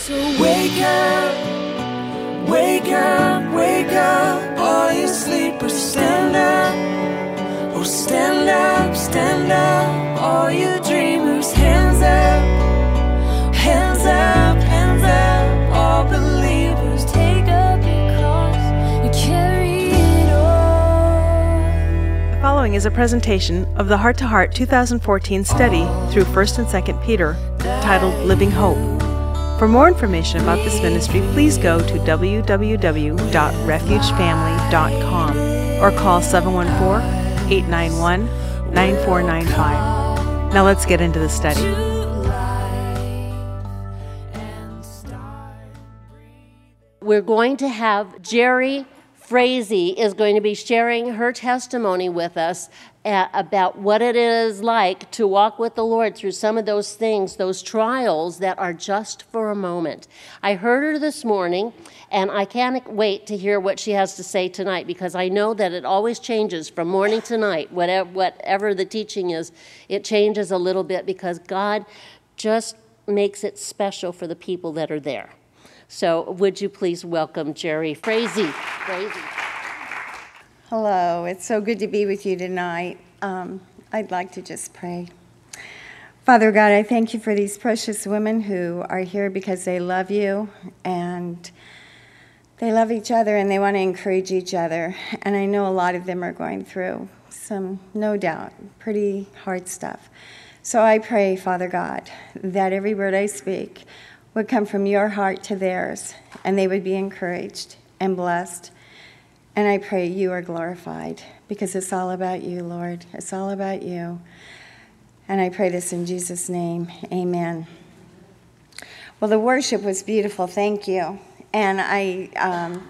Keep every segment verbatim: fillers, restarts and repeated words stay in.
So wake up, wake up, wake up, all you sleepers, stand up. Oh, stand up, stand up, all you dreamers, hands up, hands up, hands up, all believers, take up your cross and carry it on. The following is a presentation of the Heart to Heart two thousand fourteen study through First and Second Peter, titled Living Hope. For more information about this ministry, please go to w w w dot refuge family dot com or call seven one four, eight nine one, nine four nine five. Now let's get into the study. We're going to have Jerry Frazee is going to be sharing her testimony with us uh, about what it is like to walk with the Lord through some of those things, those trials that are just for a moment. I heard her this morning, and I can't wait to hear what she has to say tonight, because I know that it always changes from morning to night. Whatever, whatever the teaching is, it changes a little bit because God just makes it special for the people that are there. So would you please welcome Jerry Frazee. Frazee. Hello, it's so good to be with you tonight. Um, I'd like to just pray. Father God, I thank you for these precious women who are here because they love you and they love each other and they want to encourage each other. And I know a lot of them are going through some, no doubt, pretty hard stuff. So I pray, Father God, that every word I speak would come from your heart to theirs, and they would be encouraged and blessed. And I pray you are glorified, because it's all about you, Lord. It's all about you. And I pray this in Jesus' name. Amen. Well, the worship was beautiful. Thank you. And I, um,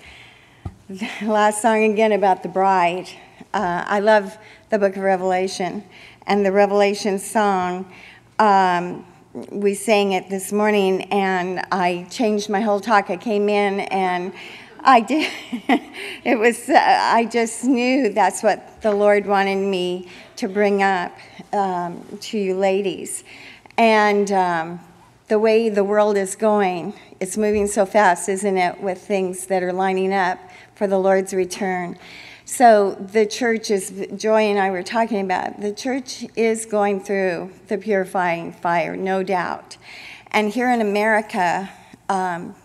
the last song again about the bride. Uh, I love the book of Revelation. And the Revelation song, um, we sang it this morning, and I changed my whole talk. I came in, and I did. It was, uh, I just knew that's what the Lord wanted me to bring up um, to you ladies. And um, the way the world is going, it's moving so fast, isn't it, with things that are lining up for the Lord's return. So the church is, Joy and I were talking about, the church is going through the purifying fire, no doubt. And here in America, um,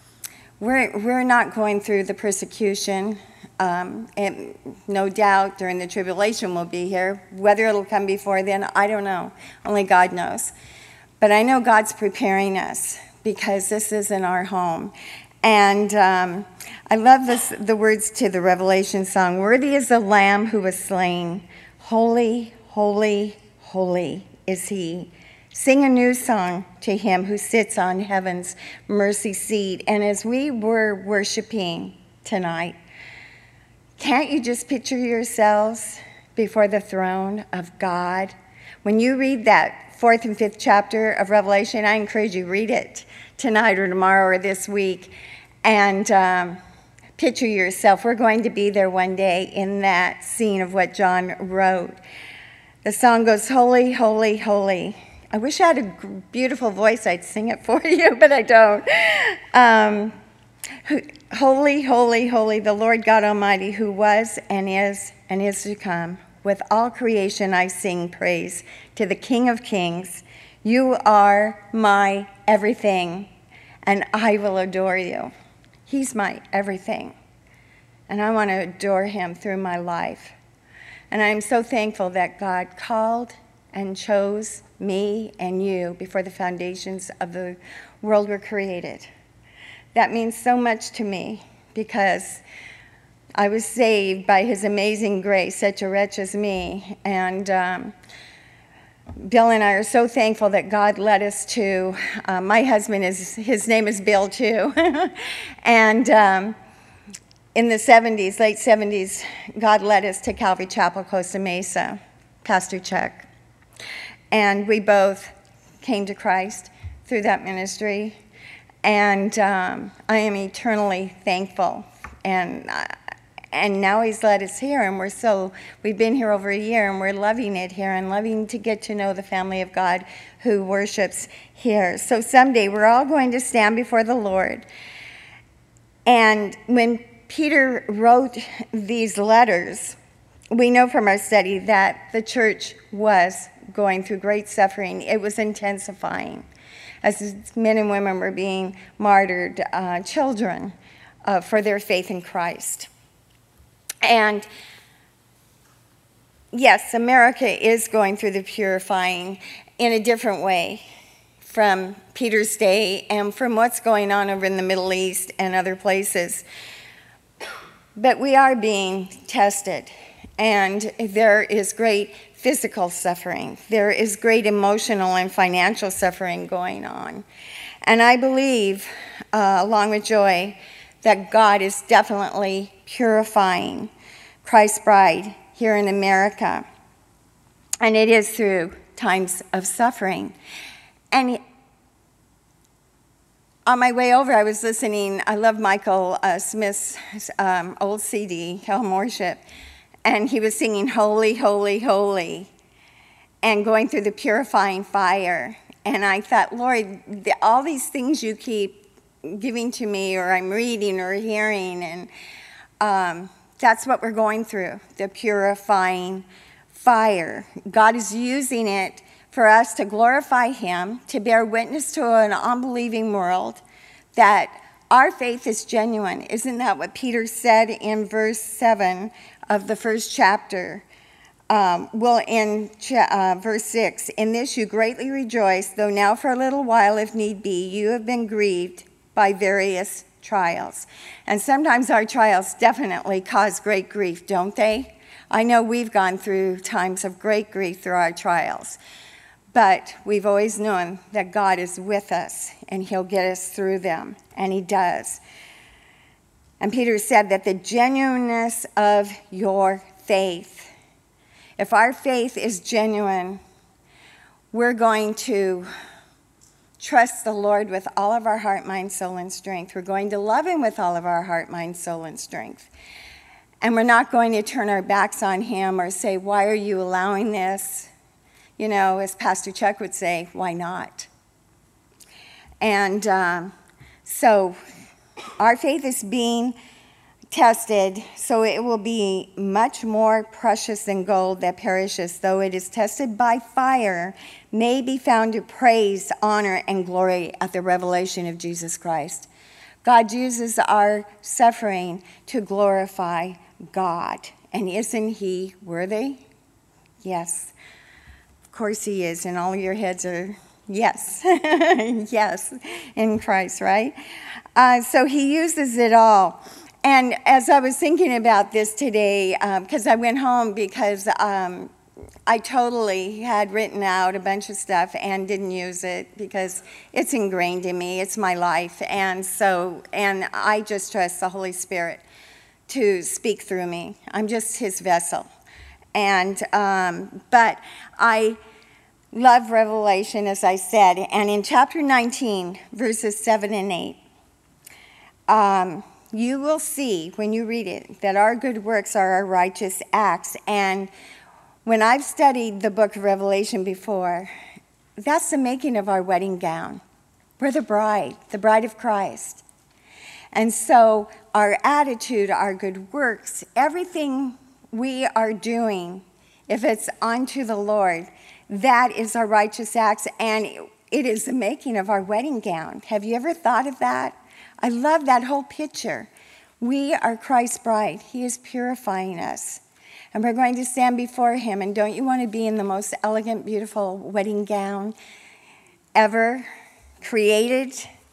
we're we're not going through the persecution. Um, and no doubt during the tribulation we'll be here. Whether it'll come before then, I don't know. Only God knows. But I know God's preparing us, because this isn't our home. And um, I love this, the words to the Revelation song. Worthy is the Lamb who was slain. Holy, holy, holy is he. Sing a new song to him who sits on heaven's mercy seat. And as we were worshiping tonight, can't you just picture yourselves before the throne of God? When you read that fourth and fifth chapter of Revelation, I encourage you, read it tonight or tomorrow or this week, and um, picture yourself. We're going to be there one day in that scene of what John wrote. The song goes, holy, holy, holy. I wish I had a beautiful voice, I'd sing it for you, but I don't. Um, holy, holy, holy, the Lord God Almighty, who was and is and is to come. With all creation I sing praise to the King of Kings. You are my everything, and I will adore you. He's my everything, and I want to adore him through my life. And I'm so thankful that God called and chose me and you before the foundations of the world were created. That means so much to me, because I was saved by his amazing grace, such a wretch as me. And um, Bill and I are so thankful that God led us to, uh, my husband, is his name is Bill too. And um, in the seventies, late seventies, God led us to Calvary Chapel, Costa Mesa, Pastor Chuck. And we both came to Christ through that ministry. And um, I am eternally thankful. And, uh, and now he's let us here, and we're so, we've been here over a year, and we're loving it here and loving to get to know the family of God who worships here. So someday we're all going to stand before the Lord. And when Peter wrote these letters, we know from our study that the church was going through great suffering. It was intensifying as men and women were being martyred, uh, children, uh, for their faith in Christ. And yes, America is going through the purifying in a different way from Peter's day and from what's going on over in the Middle East and other places. But we are being tested, and there is great physical suffering. There is great emotional and financial suffering going on. And I believe, uh, along with Joy, that God is definitely purifying Christ's bride here in America. And it is through times of suffering. And on my way over, I was listening. I love Michael uh, Smith's um, old C D, Home Worship. And he was singing, Holy, Holy, Holy, and going through the purifying fire. And I thought, Lord, the, all these things you keep giving to me, or I'm reading or hearing, and um, that's what we're going through, the purifying fire. God is using it for us to glorify him, to bear witness to an unbelieving world that our faith is genuine. Isn't that what Peter said in verse seven of the first chapter? Um, well, in cha- uh, verse six, in this you greatly rejoice, though now for a little while, if need be, you have been grieved by various trials. And sometimes our trials definitely cause great grief, don't they? I know we've gone through times of great grief through our trials. But we've always known that God is with us, and he'll get us through them, and he does. And Peter said that the genuineness of your faith, if our faith is genuine, we're going to trust the Lord with all of our heart, mind, soul, and strength. We're going to love him with all of our heart, mind, soul, and strength. And we're not going to turn our backs on him or say, why are you allowing this? You know, as Pastor Chuck would say, why not? And um, so our faith is being tested, so it will be much more precious than gold that perishes, though it is tested by fire, may be found to praise, honor, and glory at the revelation of Jesus Christ. God uses our suffering to glorify God. And isn't he worthy? Yes. Of course he is, and all your heads are yes, yes, in Christ, right? Uh, so he uses it all. And as I was thinking about this today, because um, I went home because um, I totally had written out a bunch of stuff and didn't use it because it's ingrained in me. It's my life. And so, and I just trust the Holy Spirit to speak through me. I'm just his vessel. And, um, but I love Revelation, as I said. And in chapter nineteen, verses seven and eight, um, you will see when you read it that our good works are our righteous acts. And when I've studied the book of Revelation before, that's the making of our wedding gown. We're the bride, the bride of Christ. And so our attitude, our good works, everything we are doing, if it's unto the Lord, that is our righteous acts, and it is the making of our wedding gown. Have you ever thought of that? I love that whole picture. We are Christ's bride. He is purifying us. And we're going to stand before him. And don't you want to be in the most elegant, beautiful wedding gown ever created?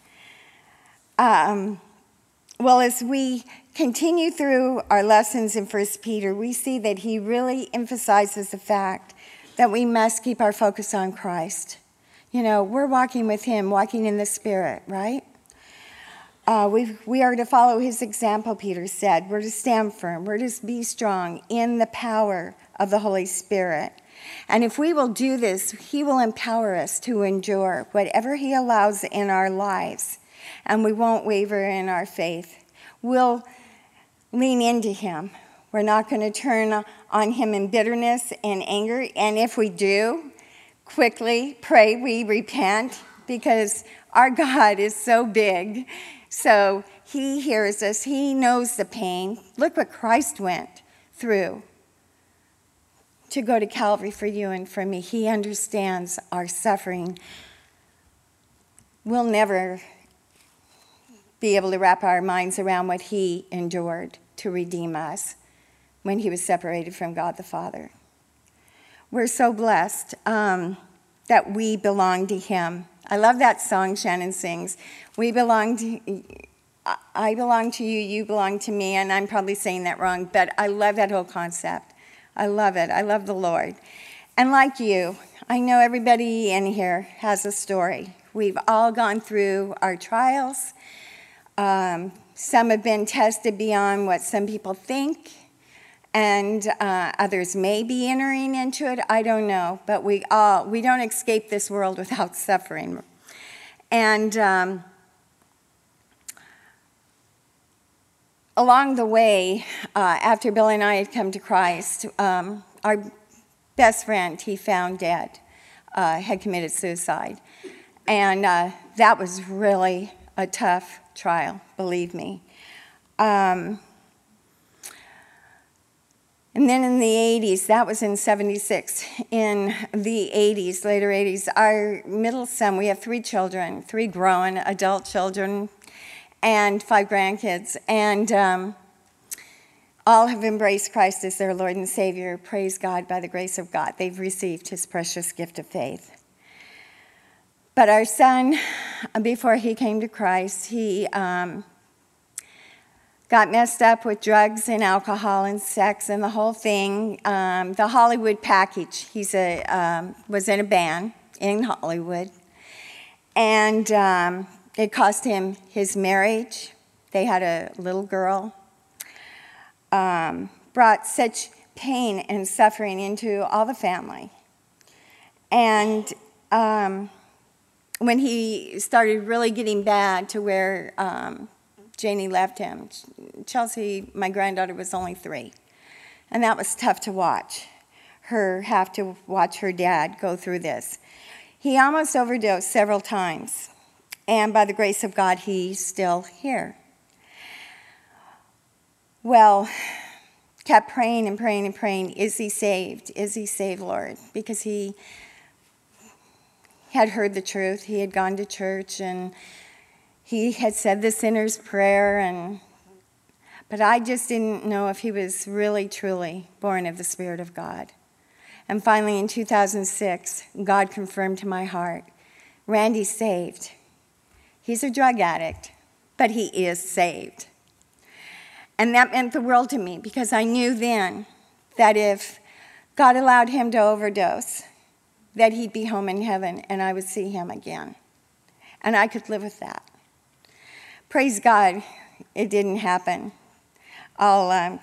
Um, well, as we continue through our lessons in First Peter, we see that he really emphasizes the fact that we must keep our focus on Christ. You know, we're walking with him, walking in the Spirit, right? Uh, we we are to follow his example, Peter said. We're to stand firm. We're to be strong in the power of the Holy Spirit. And if we will do this, he will empower us to endure whatever he allows in our lives. And we won't waver in our faith. We'll lean into him. We're not going to turn on him in bitterness and anger. And if we do, quickly pray we repent, because our God is so big. So he hears us. He knows the pain. Look what Christ went through to go to Calvary for you and for me. He understands our suffering. We'll never be able to wrap our minds around what he endured to redeem us when he was separated from God the Father. We're so blessed um, that we belong to him. I love that song Shannon sings. We belong to, I belong to you, you belong to me, and I'm probably saying that wrong, but I love that whole concept. I love it. I love the Lord. And like you, I know everybody in here has a story. We've all gone through our trials. Um, some have been tested beyond what some people think, and uh, others may be entering into it. I don't know, but we all we don't escape this world without suffering. And um, along the way, uh, after Bill and I had come to Christ, um, our best friend he found dead uh, had committed suicide, and uh, that was really a tough trial, believe me. Um, and then in the eighties, that was in seventy-six, in the eighties, later eighties, our middle son, we have three children, three grown adult children, and five grandkids, and um, all have embraced Christ as their Lord and Savior. Praise God, by the grace of God. They've received his precious gift of faith. But our son, before he came to Christ, he um, got messed up with drugs and alcohol and sex and the whole thing. Um, the Hollywood package. He's a um, was in a band in Hollywood, and um, it cost him his marriage. They had a little girl. Um, brought such pain and suffering into all the family, and. Um, When he started really getting bad to where um, Janie left him, Chelsea, my granddaughter, was only three. And that was tough to watch, her have to watch her dad go through this. He almost overdosed several times. And by the grace of God, he's still here. Well, kept praying and praying and praying. Is he saved? Is he saved, Lord? Because he had heard the truth. He had gone to church, and he had said the sinner's prayer, and but I just didn't know if he was really, truly born of the Spirit of God. And finally, in two thousand six, God confirmed to my heart, Randy's saved. He's a drug addict, but he is saved. And that meant the world to me, because I knew then that if God allowed him to overdose, that he'd be home in heaven and I would see him again. And I could live with that. Praise God, it didn't happen. I'll, um,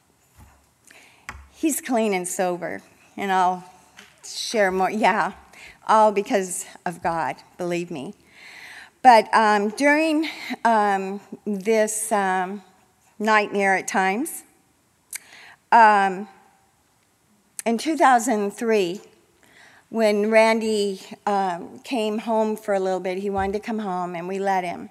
he's clean and sober, and I'll share more. Yeah, all because of God, believe me. But um, during um, this um, nightmare at times, um, in two thousand three, when Randy um, came home for a little bit, he wanted to come home, and we let him.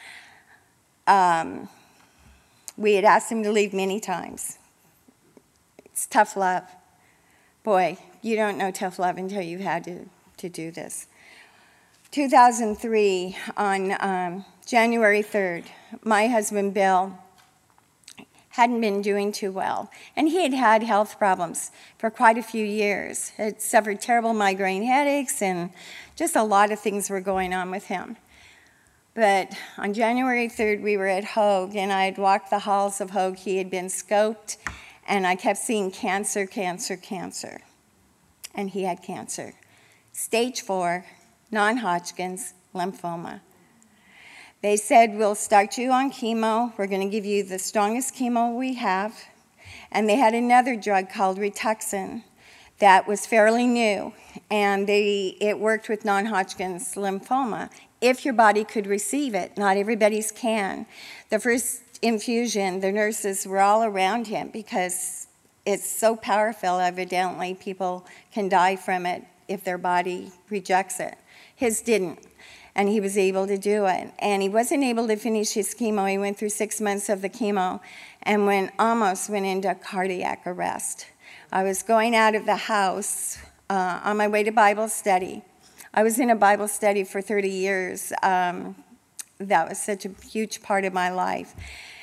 Um, we had asked him to leave many times. It's tough love. Boy, you don't know tough love until you've had to, to do this. two thousand three, on um, January third, my husband Bill hadn't been doing too well. And he had had health problems for quite a few years. Had suffered terrible migraine headaches, and just a lot of things were going on with him. But on January third, we were at Hoag, and I had walked the halls of Hoag. He had been scoped, and I kept seeing cancer, cancer, cancer. And he had cancer. Stage four, non-Hodgkin's lymphoma. They said, we'll start you on chemo. We're going to give you the strongest chemo we have. And they had another drug called Rituxan that was fairly new. And they, it worked with non-Hodgkin's lymphoma, if your body could receive it. Not everybody's can. The first infusion, the nurses were all around him because it's so powerful. Evidently, people can die from it if their body rejects it. His didn't, and he was able to do it. And he wasn't able to finish his chemo. He went through six months of the chemo and went, almost went into cardiac arrest. I was going out of the house uh, on my way to Bible study. I was in a Bible study for thirty years. Um, that was such a huge part of my life.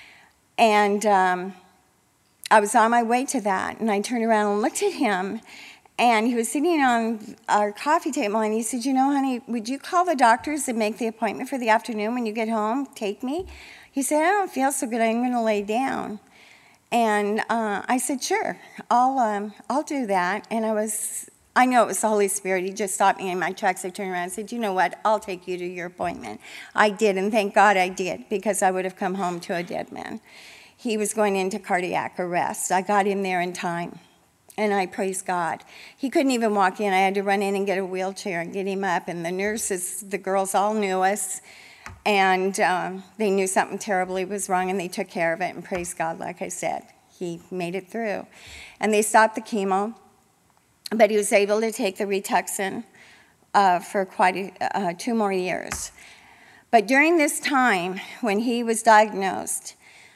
And um, I was on my way to that, and I turned around and looked at him, and he was sitting on our coffee table, and he said, you know, honey, would you call the doctors and make the appointment for the afternoon when you get home? Take me? He said, I don't feel so good. I'm going to lay down. And uh, I said, sure, I'll um, I'll do that. And I was, I know it was the Holy Spirit. He just stopped me in my tracks. I turned around and said, you know what, I'll take you to your appointment. I did, and thank God I did, because I would have come home to a dead man. He was going into cardiac arrest. I got him there in time, and I praise God. He couldn't even walk in. I had to run in and get a wheelchair and get him up, and the nurses, the girls all knew us, and um, they knew something terribly was wrong, and they took care of it, and praise God, like I said. He made it through. And they stopped the chemo, but he was able to take the Rituxan uh, for quite a, uh, two more years. But during this time, when he was diagnosed,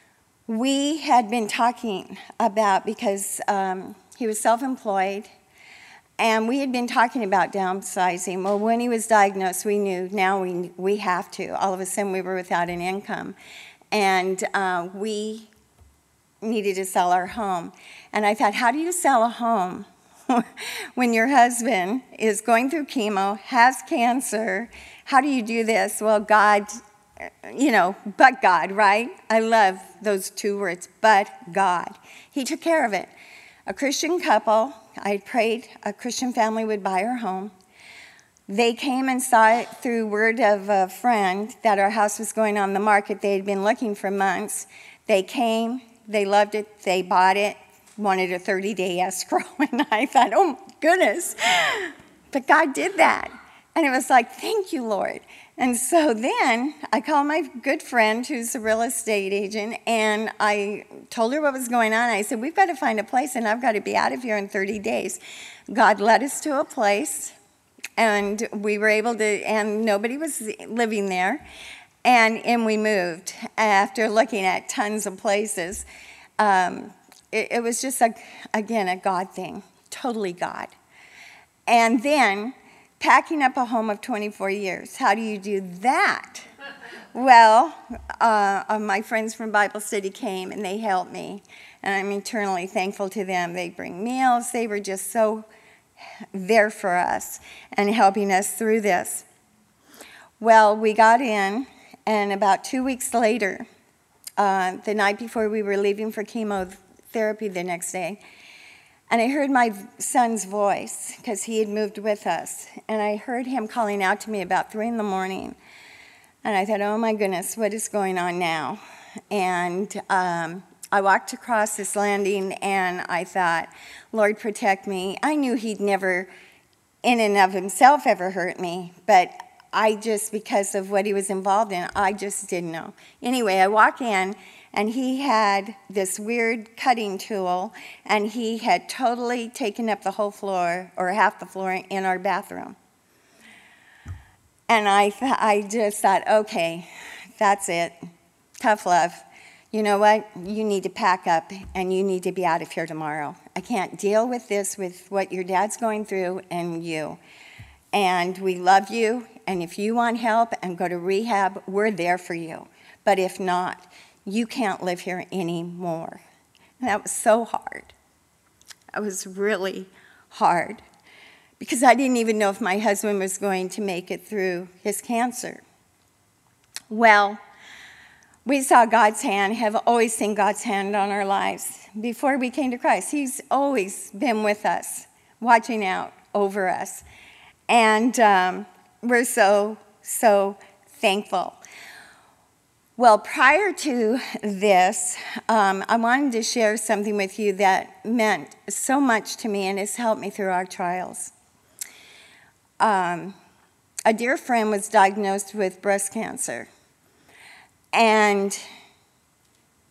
we had been talking about, because um, he was self-employed, and we had been talking about downsizing. Well, when he was diagnosed, we knew now we we have to. All of a sudden, we were without an income, and uh, we needed to sell our home. And I thought, how do you sell a home when your husband is going through chemo, has cancer? How do you do this? Well, God, you know, but God, right? I love those two words, but God. He took care of it. A Christian couple, I prayed a Christian family would buy our home. They came and saw it through word of a friend that our house was going on the market. They had been looking for months. They came, they loved it, they bought it, wanted a thirty-day escrow, and I thought, oh my goodness. But God did that. And it was like, thank you, Lord. And so then I called my good friend who's a real estate agent, and I told her what was going on. I said, we've got to find a place, and I've got to be out of here in thirty days. God led us to a place, and we were able to, and nobody was living there. And, and we moved after looking at tons of places. Um, it, it was just, a, again, a God thing, totally God. And then packing up a home of twenty-four years. How do you do that? Well, uh, uh, my friends from Bible study came, and they helped me, and I'm eternally thankful to them. They bring meals. They were just so there for us and helping us through this. Well, we got in, and about two weeks later, uh, the night before we were leaving for chemotherapy the next day, and I heard my son's voice, because he had moved with us, and I heard him calling out to me about three in the morning. And I thought, oh my goodness, what is going on now? And um, I walked across this landing, and I thought, Lord, protect me. I knew he'd never, in and of himself, ever hurt me, but I just, because of what he was involved in, I just didn't know. Anyway, I walk in, and he had this weird cutting tool, and he had totally taken up the whole floor, or half the floor, in our bathroom. And I, th- I just thought, okay, that's it. Tough love. You know what? You need to pack up, and you need to be out of here tomorrow. I can't deal with this, with what your dad's going through and you. And we love you, and if you want help and go to rehab, we're there for you. But if not, you can't live here anymore. And that was so hard. That was really hard, because I didn't even know if my husband was going to make it through his cancer. Well, we saw God's hand, have always seen God's hand on our lives. Before we came to Christ, he's always been with us, watching out over us. And um, we're so, so thankful. Well, prior to this, um, I wanted to share something with you that meant so much to me and has helped me through our trials. Um, a dear friend was diagnosed with breast cancer. And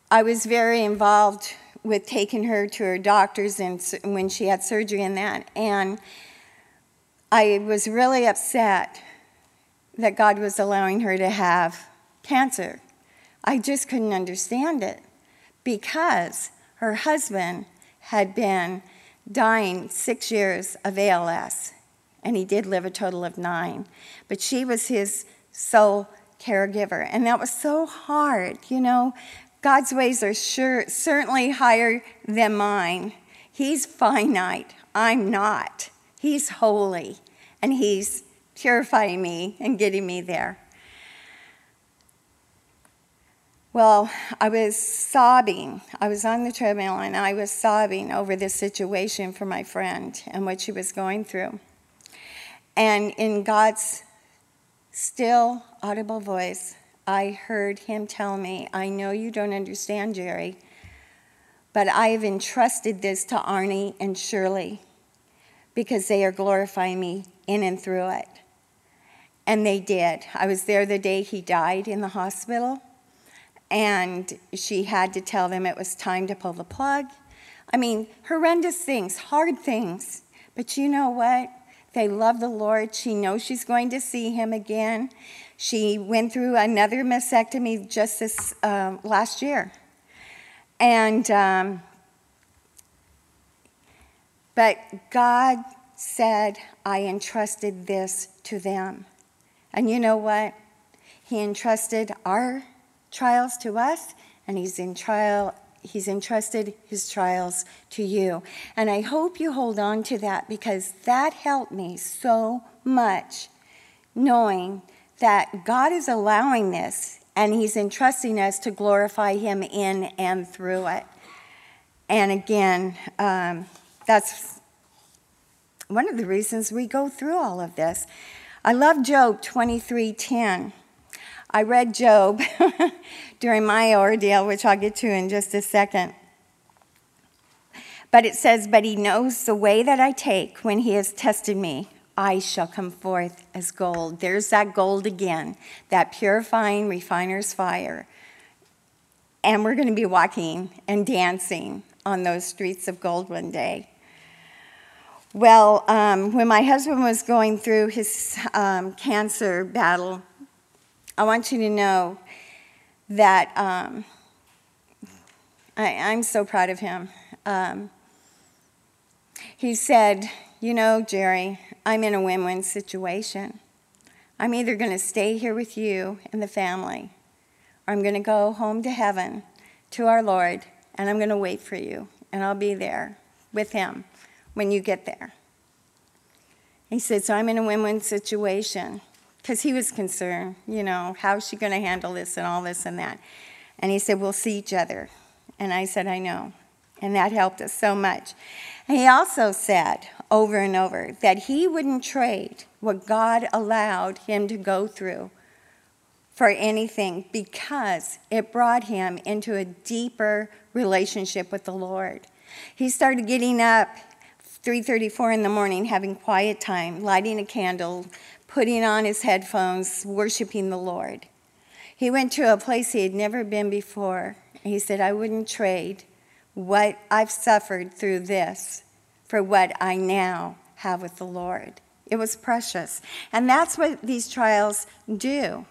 I was very involved with taking her to her doctors and when she had surgery and that. And I was really upset that God was allowing her to have cancer. I just couldn't understand it because her husband had been dying six years of A L S, and he did live a total of nine. But she was his sole caregiver, and that was so hard. You know, God's ways are sure, certainly higher than mine. He's finite. I'm not. He's holy, and he's purifying me and getting me there. Well, I was sobbing. I was on the treadmill, and I was sobbing over this situation for my friend and what she was going through. And in God's still, audible voice, I heard him tell me, I know you don't understand, Jerry, but I have entrusted this to Arnie and Shirley because they are glorifying me in and through it. And they did. I was there the day he died in the hospital, and she had to tell them it was time to pull the plug. I mean, horrendous things, hard things. But you know what? They love the Lord. She knows she's going to see him again. She went through another mastectomy just this um, last year. And, um, but God said, I entrusted this to them. And you know what? He entrusted our trials to us, and he's in trial he's entrusted his trials to you. And I hope you hold on to that, because that helped me so much, knowing that God is allowing this and he's entrusting us to glorify him in and through it. And again, um, that's one of the reasons we go through all of this. I love Job twenty-three ten. I read Job during my ordeal, which I'll get to in just a second. But it says, but he knows the way that I take. When he has tested me, I shall come forth as gold. There's that gold again, that purifying refiner's fire. And we're going to be walking and dancing on those streets of gold one day. Well, um, when my husband was going through his um, cancer battle, I want you to know that um, I, I'm so proud of him. Um, he said, you know, Jerry, I'm in a win-win situation. I'm either going to stay here with you and the family, or I'm going to go home to heaven to our Lord, and I'm going to wait for you, and I'll be there with him when you get there. He said, so I'm in a win-win situation. Because he was concerned, you know, how's she going to handle this and all this and that. And he said, we'll see each other. And I said, I know. And that helped us so much. And he also said over and over that he wouldn't trade what God allowed him to go through for anything, because it brought him into a deeper relationship with the Lord. He started getting up three thirty-four in the morning, having quiet time, lighting a candle, putting on his headphones, worshiping the Lord. He went to a place he had never been before. He said, I wouldn't trade what I've suffered through this for what I now have with the Lord. It was precious. And that's what these trials do.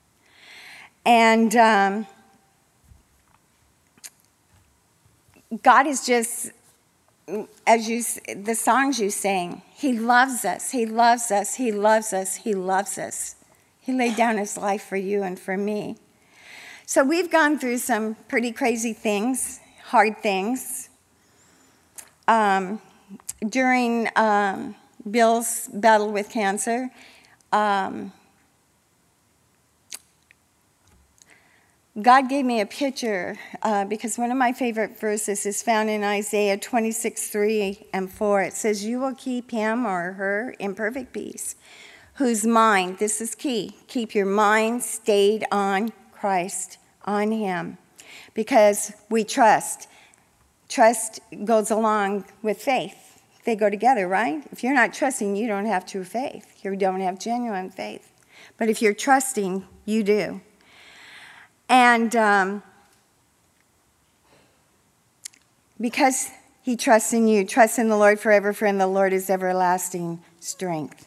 And um, God is just, as you, the songs you sang, he loves us, he loves us, he loves us, he loves us. He laid down his life for you and for me. So we've gone through some pretty crazy things, hard things. Um, during um, Bill's battle with cancer, um, God gave me a picture uh, because one of my favorite verses is found in Isaiah twenty-six, three and four. It says, you will keep him or her in perfect peace, whose mind, this is key, keep your mind stayed on Christ, on him, because we trust. Trust goes along with faith. They go together, right? If you're not trusting, you don't have true faith. You don't have genuine faith. But if you're trusting, you do. And um, because he trusts in you. Trust in the Lord forever, for in the Lord is everlasting strength.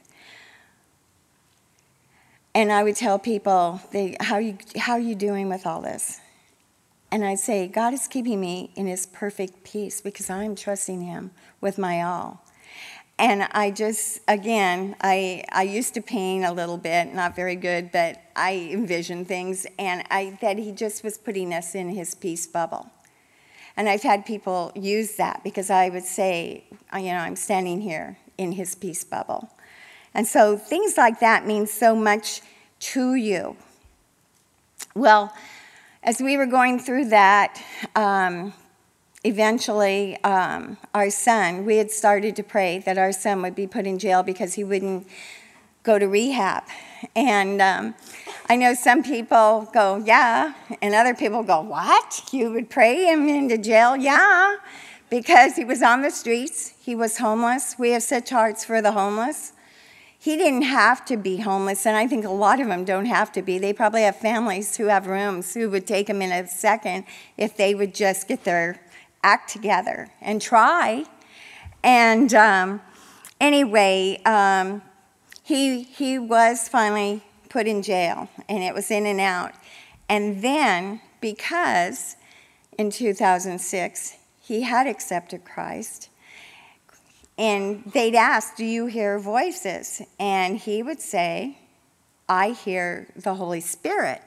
And I would tell people, they, how, you, how are you doing with all this? And I'd say, God is keeping me in his perfect peace because I'm trusting him with my all. And I just, again, I I used to paint a little bit, not very good, but I envisioned things, and I that he just was putting us in his peace bubble. And I've had people use that because I would say, you know, I'm standing here in his peace bubble. And so things like that mean so much to you. Well, as we were going through that, um, eventually, um, our son, we had started to pray that our son would be put in jail because he wouldn't go to rehab. And um, I know some people go, yeah, and other people go, what? You would pray him into jail? Yeah, because he was on the streets. He was homeless. We have such hearts for the homeless. He didn't have to be homeless, and I think a lot of them don't have to be. They probably have families who have rooms who would take him in a second if they would just get their act together and try. And um, anyway, um, he he was finally put in jail, and it was in and out. And then, because in two thousand six, he had accepted Christ, and they'd ask, do you hear voices? And he would say, I hear the Holy Spirit.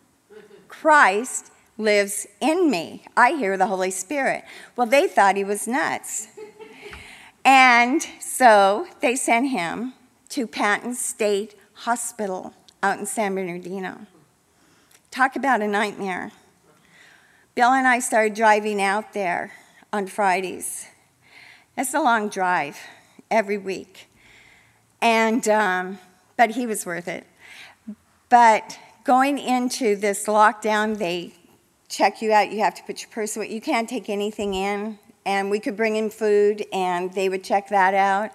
Christ lives in me. I hear the Holy Spirit. Well, they thought he was nuts. And so they sent him to Patton State Hospital out in San Bernardino. Talk about a nightmare. Bill and I started driving out there on Fridays. It's a long drive every week. And, um, but he was worth it. But going into this lockdown, they check you out. You have to put your purse away. You can't take anything in. And we could bring in food, and they would check that out.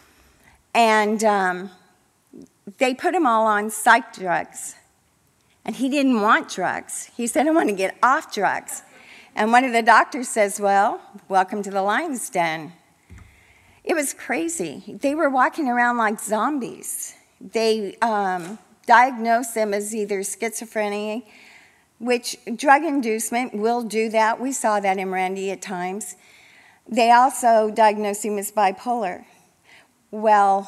And um, they put him all on psych drugs. And he didn't want drugs. He said, I want to get off drugs. And one of the doctors says, well, welcome to the lion's den. It was crazy. They were walking around like zombies. They um, diagnosed them as either schizophrenia, which drug inducement will do that. We saw that in Randy at times. They also diagnosed him as bipolar. Well,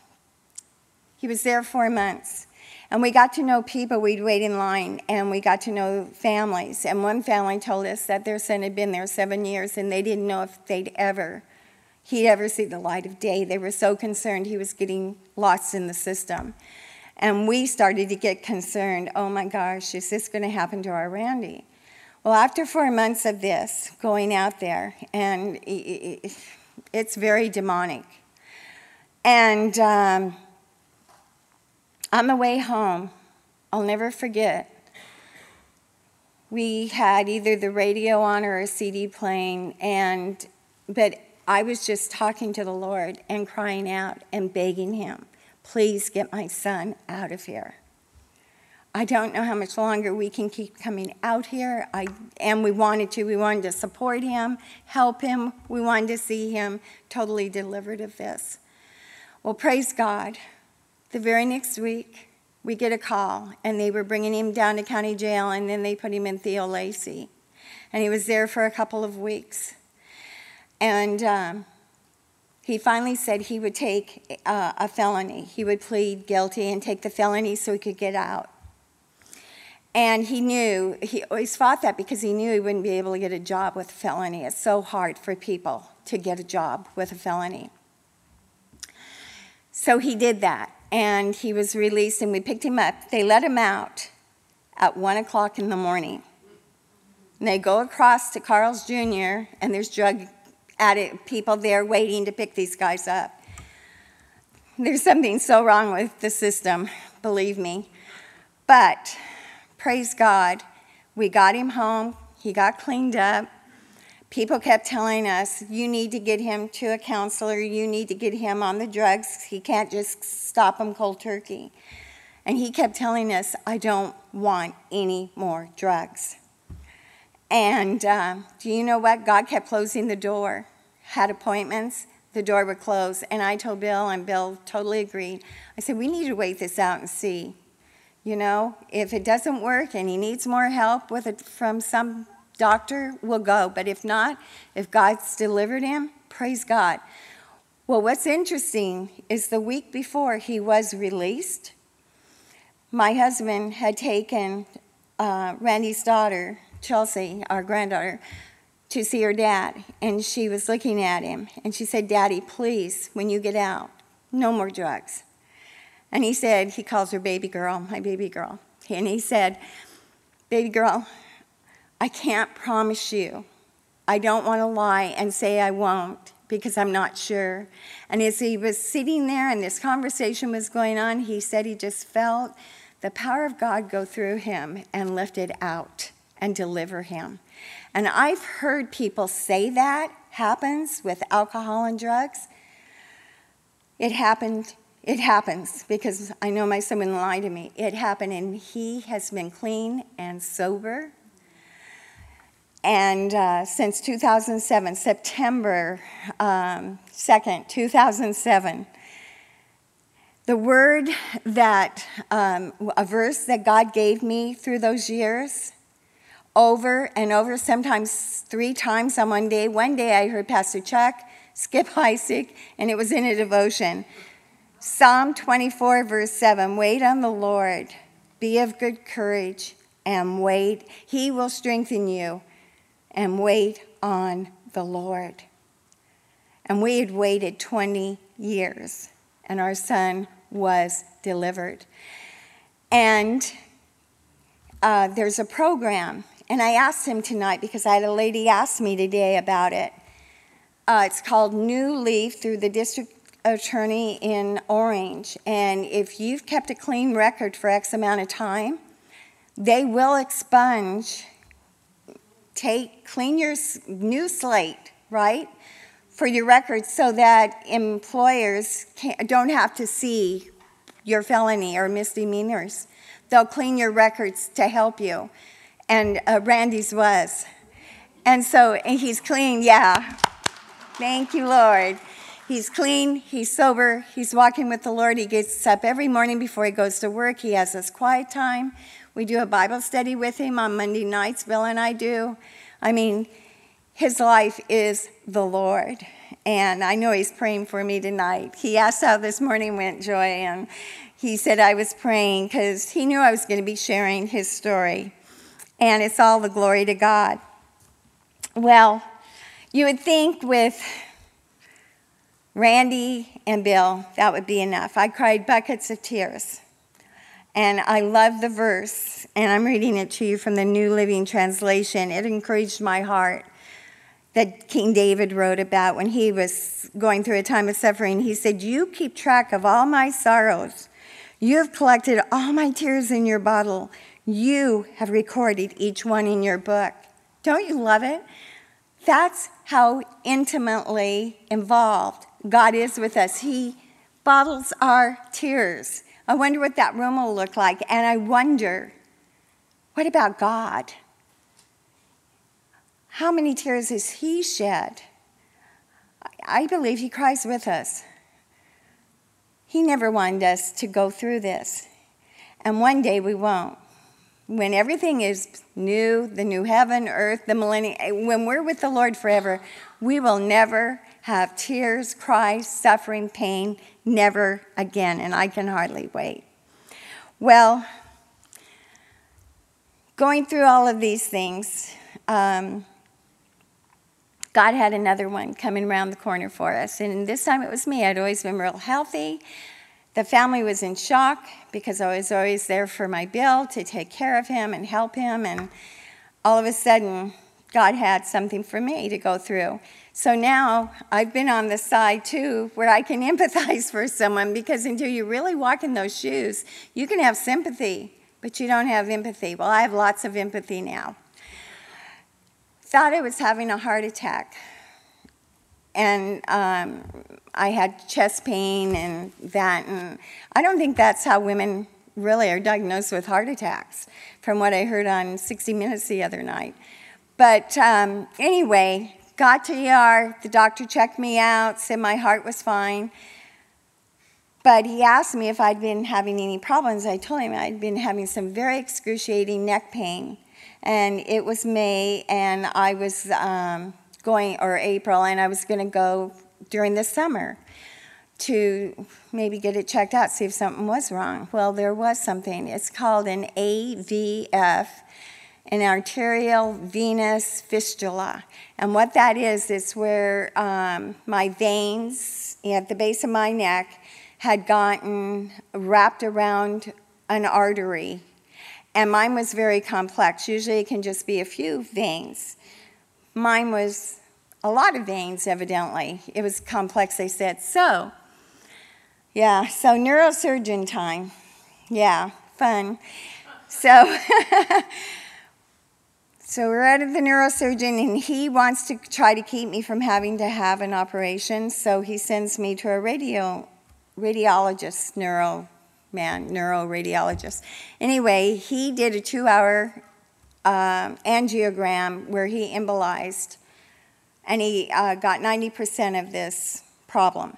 he was there four months. And we got to know people. We'd wait in line, and we got to know families. And one family told us that their son had been there seven years, and they didn't know if they'd ever, he'd ever see the light of day. They were so concerned he was getting lost in the system. And we started to get concerned, oh my gosh, is this going to happen to our Randy? Well, after four months of this, going out there, and it's very demonic. And um, on the way home, I'll never forget, we had either the radio on or a C D playing, and but I was just talking to the Lord and crying out and begging him, please get my son out of here. I don't know how much longer we can keep coming out here. I, and we wanted to. We wanted to support him, help him. We wanted to see him totally delivered of this. Well, praise God. The very next week, we get a call, and they were bringing him down to county jail, and then they put him in Theo Lacey. And he was there for a couple of weeks. And um, he finally said he would take uh, a felony. He would plead guilty and take the felony so he could get out. And he knew, he always fought that because he knew he wouldn't be able to get a job with a felony. It's so hard for people to get a job with a felony. So he did that, and he was released, and we picked him up. They let him out at one o'clock in the morning. And they go across to Carl's Junior, and there's drug addict people there waiting to pick these guys up. There's something so wrong with the system, believe me. But praise God, we got him home. He got cleaned up. People kept telling us, you need to get him to a counselor. You need to get him on the drugs. He can't just stop him cold turkey. And he kept telling us, I don't want any more drugs. And uh, do you know what? God kept closing the door. Had appointments, the door would close. And I told Bill, and Bill totally agreed. I said, we need to wait this out and see. You know, if it doesn't work and he needs more help with it from some doctor, we'll go. But if not, if God's delivered him, praise God. Well, what's interesting is the week before he was released, my husband had taken uh, Randy's daughter, Chelsea, our granddaughter, to see her dad. And she was looking at him. And she said, Daddy, please, when you get out, no more drugs. And he said, he calls her baby girl, my baby girl. And he said, baby girl, I can't promise you. I don't want to lie and say I won't because I'm not sure. And as he was sitting there and this conversation was going on, he said he just felt the power of God go through him and lift it out and deliver him. And I've heard people say that happens with alcohol and drugs. It happened. It happens because I know my son wouldn't lie to me. It happened, and he has been clean and sober. And uh, since two thousand seven, September um, second, two thousand seven, the word that, um, a verse that God gave me through those years, over and over, sometimes three times on one day. One day I heard Pastor Chuck, Skip Isaac, and it was in a devotion. Psalm twenty-four, verse seven, wait on the Lord, be of good courage, and wait. He will strengthen you, and wait on the Lord. And we had waited twenty years, and our son was delivered. And uh, there's a program, and I asked him tonight because I had a lady ask me today about it. Uh, it's called New Leaf through the district attorney in Orange, and if you've kept a clean record for X amount of time, they will expunge, take, clean your new slate, right, for your records so that employers can't, don't have to see your felony or misdemeanors. They'll clean your records to help you, and uh, Randy's was. And so and he's clean, yeah. Thank you, Lord. He's clean, he's sober, he's walking with the Lord. He gets up every morning before he goes to work. He has his quiet time. We do a Bible study with him on Monday nights, Bill and I do. I mean, his life is the Lord. And I know he's praying for me tonight. He asked how this morning went, Joy, and he said I was praying because he knew I was going to be sharing his story. And it's all the glory to God. Well, you would think with Randy and Bill, that would be enough. I cried buckets of tears. And I love the verse, and I'm reading it to you from the New Living Translation. It encouraged my heart that King David wrote about when he was going through a time of suffering. He said, you keep track of all my sorrows. You have collected all my tears in your bottle. You have recorded each one in your book. Don't you love it? That's how intimately involved God is with us. He bottles our tears. I wonder what that room will look like. And I wonder, what about God? How many tears has he shed? I believe he cries with us. He never wanted us to go through this. And one day we won't. When everything is new, the new heaven, earth, the millennium, when we're with the Lord forever, we will never have tears, cries, suffering, pain, never again. And I can hardly wait. Well, going through all of these things, um, God had another one coming around the corner for us. And this time it was me. I'd always been real healthy. The family was in shock because I was always there for my Bill to take care of him and help him. And all of a sudden, God had something for me to go through. So now I've been on the side, too, where I can empathize for someone, because until you really walk in those shoes, you can have sympathy, but you don't have empathy. Well, I have lots of empathy now. Thought I was having a heart attack. And um, I had chest pain and that. And I don't think that's how women really are diagnosed with heart attacks, from what I heard on sixty minutes the other night. But um, anyway, got to E R, the doctor checked me out, said my heart was fine. But he asked me if I'd been having any problems. I told him I'd been having some very excruciating neck pain. And it was May, and I was um, going, or April, and I was going to go during the summer to maybe get it checked out, see if something was wrong. Well, there was something. It's called an A V F, an arterial venous fistula. And what that is, is where um, my veins at the base of my neck had gotten wrapped around an artery. And mine was very complex. Usually it can just be a few veins. Mine was a lot of veins, evidently. It was complex, they said. So, yeah, so neurosurgeon time. Yeah, fun. So, so we're out of the neurosurgeon, and he wants to try to keep me from having to have an operation. So he sends me to a radio radiologist, neuro man, neuroradiologist. Anyway, he did a two-hour um, angiogram where he embolized, and he uh, got ninety percent of this problem.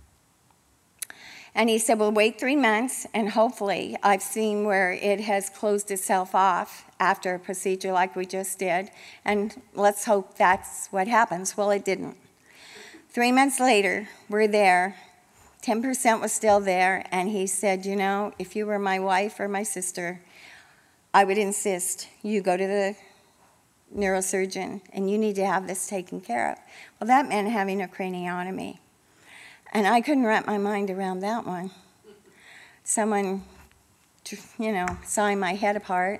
And he said, well, wait three months, and hopefully I've seen where it has closed itself off after a procedure like we just did, and let's hope that's what happens. Well, it didn't. Three months later, we're there. ten percent was still there, and he said, you know, if you were my wife or my sister, I would insist you go to the neurosurgeon, and you need to have this taken care of. Well, that meant having a craniotomy, and I couldn't wrap my mind around that one. Someone, you know, sawing my head apart.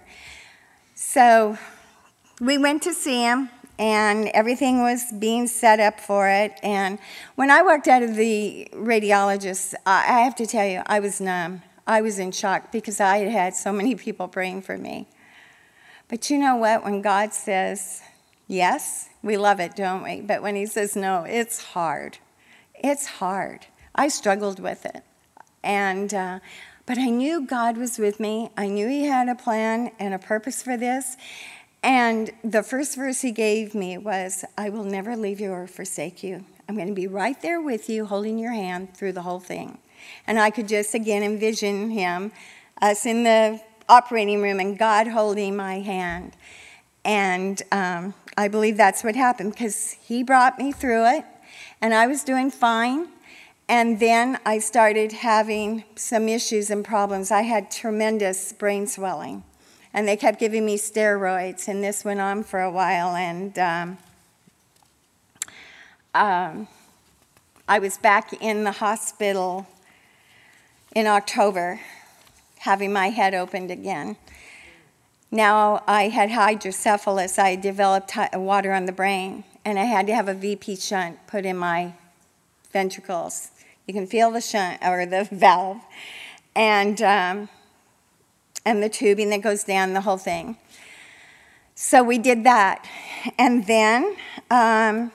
So we went to see him, and everything was being set up for it. And when I walked out of the radiologist, I have to tell you, I was numb. I was in shock because I had had so many people praying for me. But you know what? When God says yes, we love it, don't we? But when he says no, it's hard. It's hard. I struggled with it. And uh, but I knew God was with me. I knew he had a plan and a purpose for this. And the first verse he gave me was, I will never leave you or forsake you. I'm going to be right there with you, holding your hand through the whole thing. And I could just, again, envision him, us in the operating room, and God holding my hand. And um, I believe that's what happened, because he brought me through it, and I was doing fine. And then I started having some issues and problems. I had tremendous brain swelling. And they kept giving me steroids, and this went on for a while. And um, um, I was back in the hospital in October, having my head opened again. Now I had hydrocephalus. I developed water on the brain, and I had to have a V P shunt put in my ventricles. You can feel the shunt, or the valve. And... Um, and the tubing that goes down, the whole thing. So we did that. And then um,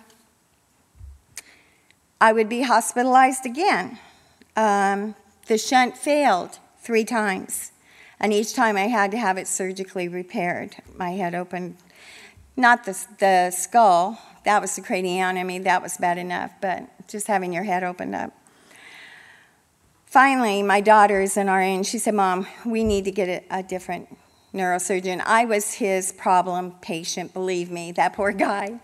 I would be hospitalized again. Um, the shunt failed three times, and each time I had to have it surgically repaired. My head opened, not the, the skull, that was the craniotomy, that was bad enough, but just having your head opened up. Finally, my daughter's an R N. She said, Mom, we need to get a, a different neurosurgeon. I was his problem patient, believe me, that poor guy.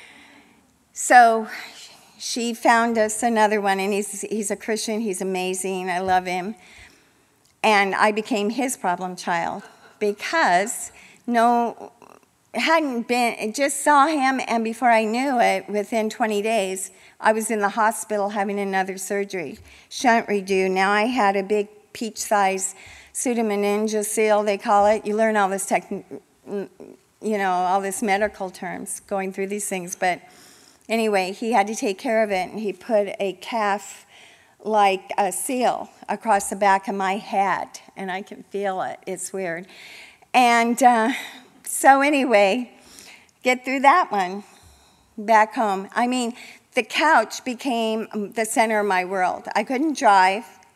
So she found us another one, and he's, he's a Christian. He's amazing. I love him. And I became his problem child because no, hadn't been, just saw him, and before I knew it, within twenty days, I was in the hospital having another surgery, shunt redo. Now I had a big peach-sized pseudomeningocele, they call it. You learn all this tech, you know, all this medical terms going through these things. But anyway, he had to take care of it, and he put a calf like a seal across the back of my head, and I can feel it. It's weird. And uh, so anyway, get through that one, back home. I mean, the couch became the center of my world. I couldn't drive.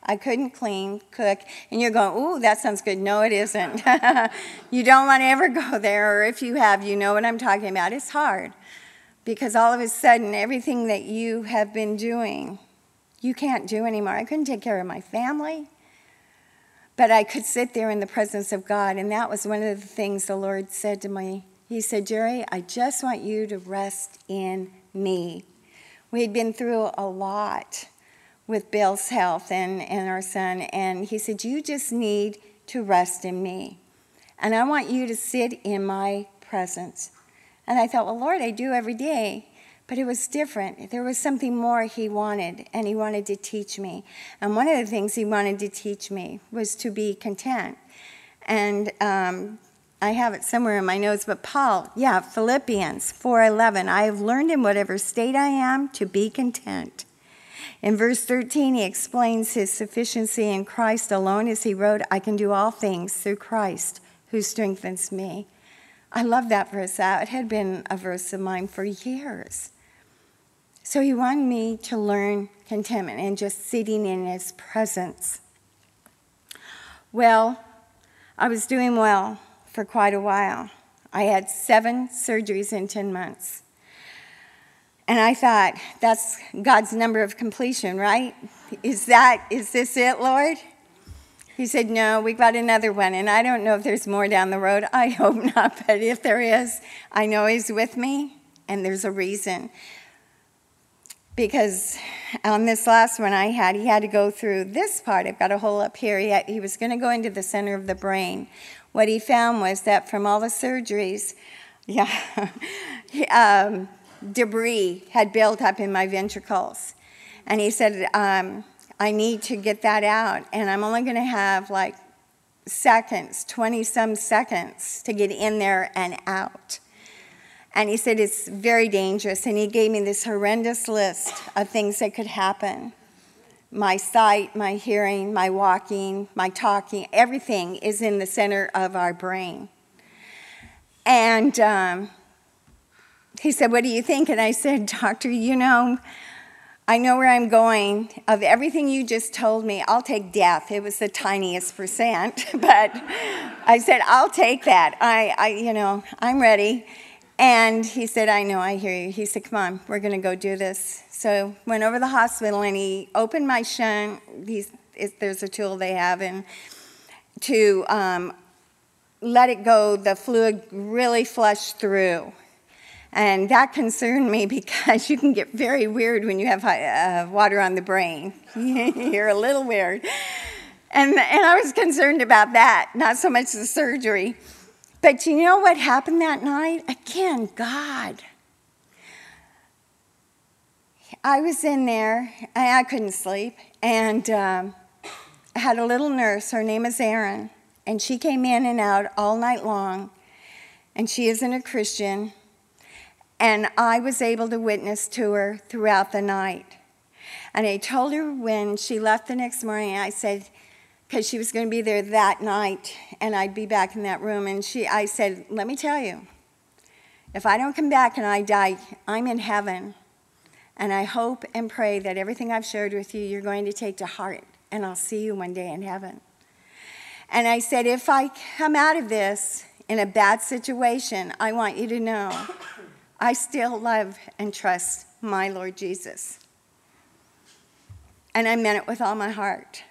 I couldn't clean, cook, and you're going, ooh, that sounds good. No, it isn't. You don't want to ever go there, or if you have, you know what I'm talking about. It's hard because all of a sudden, everything that you have been doing, you can't do anymore. I couldn't take care of my family, but I could sit there in the presence of God, and that was one of the things the Lord said to me. He said, Jerry, I just want you to rest in me. We had been through a lot with Bill's health and, and our son, and he said, you just need to rest in me. And I want you to sit in my presence. And I thought, well, Lord, I do every day. But it was different. There was something more he wanted, and he wanted to teach me. And one of the things he wanted to teach me was to be content. And um, I have it somewhere in my notes, but Paul, yeah, Philippians four eleven, I have learned in whatever state I am to be content. In verse thirteen, he explains his sufficiency in Christ alone as he wrote, I can do all things through Christ who strengthens me. I love that verse. That had been a verse of mine for years. So he wanted me to learn contentment and just sitting in his presence. Well, I was doing well for quite a while. I had seven surgeries in ten months. And I thought, that's God's number of completion, right? Is that, is this it, Lord? He said, no, we got another one. And I don't know if there's more down the road. I hope not, but if there is, I know he's with me, and there's a reason. Because on this last one I had, he had to go through this part. I've got a hole up here. He, had, he was going to go into the center of the brain. What he found was that from all the surgeries, yeah, um, debris had built up in my ventricles. And he said, um, I need to get that out. And I'm only going to have like seconds, twenty-some seconds to get in there and out. And he said, it's very dangerous. And he gave me this horrendous list of things that could happen. My sight, my hearing, my walking, my talking, everything is in the center of our brain. And um, he said, what do you think? And I said, doctor, you know, I know where I'm going. Of everything you just told me, I'll take death. It was the tiniest percent. But I said, I'll take that. I, I, you know, I'm ready. And he said, I know, I hear you. He said, come on, we're going to go do this. So went over to the hospital, and he opened my shunt. He's, it, there's a tool they have, and to um, let it go, the fluid really flushed through. And that concerned me because you can get very weird when you have uh, water on the brain. You're a little weird. And, and I was concerned about that, not so much the surgery. But you know what happened that night? Again, God. I was in there, and I couldn't sleep, and um, I had a little nurse. Her name is Erin, and she came in and out all night long, and she isn't a Christian, and I was able to witness to her throughout the night. And I told her when she left the next morning, I said, because she was going to be there that night, and I'd be back in that room. And she, I said, let me tell you, if I don't come back and I die, I'm in heaven. And I hope and pray that everything I've shared with you, you're going to take to heart, and I'll see you one day in heaven. And I said, if I come out of this in a bad situation, I want you to know I still love and trust my Lord Jesus. And I meant it with all my heart.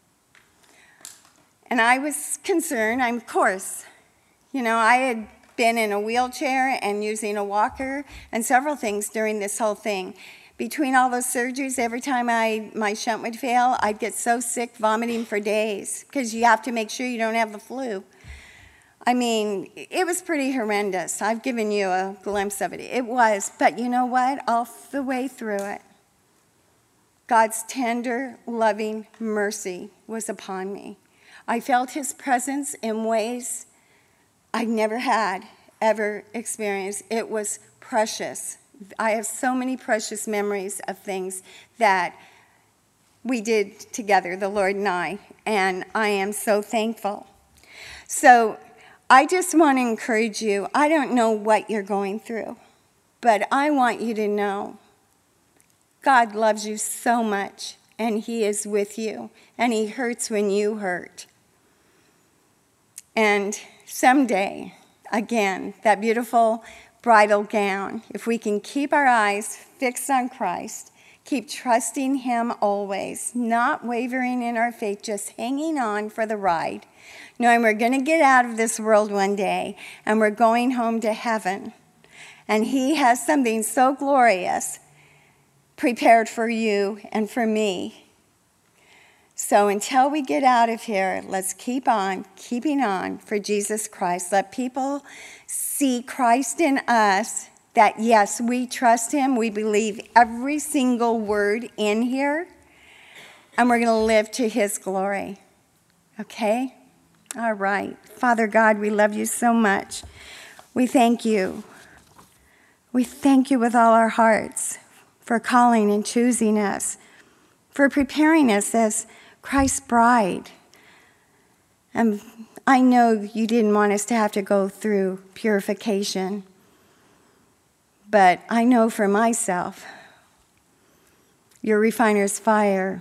And I was concerned, I'm, of course, you know, I had been in a wheelchair and using a walker and several things during this whole thing. Between all those surgeries, every time I my shunt would fail, I'd get so sick, vomiting for days, because you have to make sure you don't have the flu. I mean, it was pretty horrendous. I've given you a glimpse of it. It was, but you know what? All the way through it, God's tender, loving mercy was upon me. I felt his presence in ways I never had ever experienced. It was precious. I have so many precious memories of things that we did together, the Lord and I, and I am so thankful. So I just want to encourage you. I don't know what you're going through, but I want you to know God loves you so much, and he is with you, and he hurts when you hurt. And someday, again, that beautiful bridal gown, if we can keep our eyes fixed on Christ, keep trusting him always, not wavering in our faith, just hanging on for the ride, knowing we're going to get out of this world one day, and we're going home to heaven. And he has something so glorious prepared for you and for me. So until we get out of here, let's keep on, keeping on for Jesus Christ. Let people see Christ in us, that yes, we trust him, we believe every single word in here, and we're going to live to his glory. Okay? All right. Father God, we love you so much. We thank you. We thank you with all our hearts for calling and choosing us, for preparing us as Christ's bride. And I know you didn't want us to have to go through purification, but I know for myself, your refiner's fire,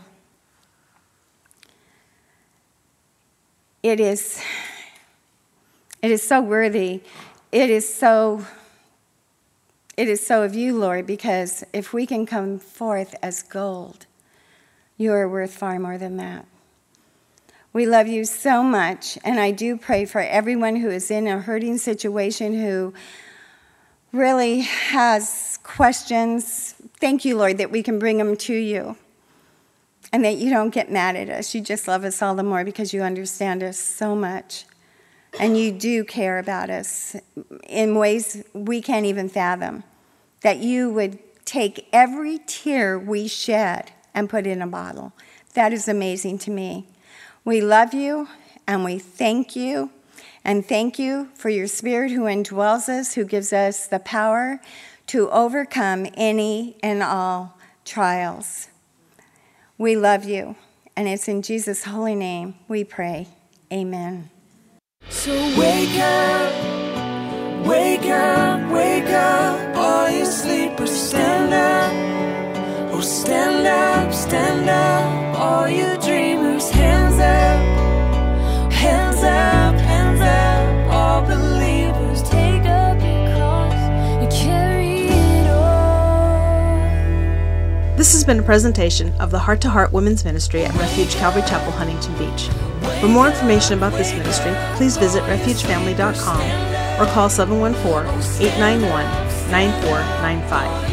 it is, it is so worthy. It is so, it is so of you, Lord, because if we can come forth as gold, you are worth far more than that. We love you so much, and I do pray for everyone who is in a hurting situation, who really has questions. Thank you, Lord, that we can bring them to you, and that you don't get mad at us. You just love us all the more because you understand us so much, and you do care about us in ways we can't even fathom, that you would take every tear we shed and put in a bottle. That is amazing to me. We love you, and we thank you, and thank you for your Spirit who indwells us, who gives us the power to overcome any and all trials. We love you, and it's in Jesus' holy name we pray. Amen. So wake up, wake up, wake up, all you sleepers, stand up. Oh, stand up, stand up, all you dreamers, hands up, hands up, hands up, all believers, take up your cross and carry it on. This has been a presentation of the Heart to Heart Women's Ministry at Refuge Calvary Chapel, Huntington Beach. For more information about this ministry, please visit refuge family dot com or call seven one four, eight nine one, nine four nine five.